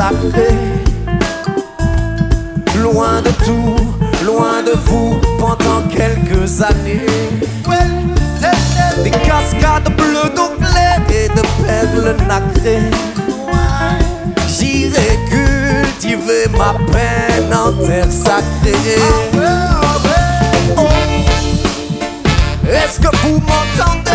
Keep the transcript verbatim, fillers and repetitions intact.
sacré. Loin de tout, loin de vous pendant quelques années. Des cascades bleues d'eau claire et de perles nacrées. J'irai cultiver ma peine en terre sacrée. Oh, est-ce que vous m'entendez?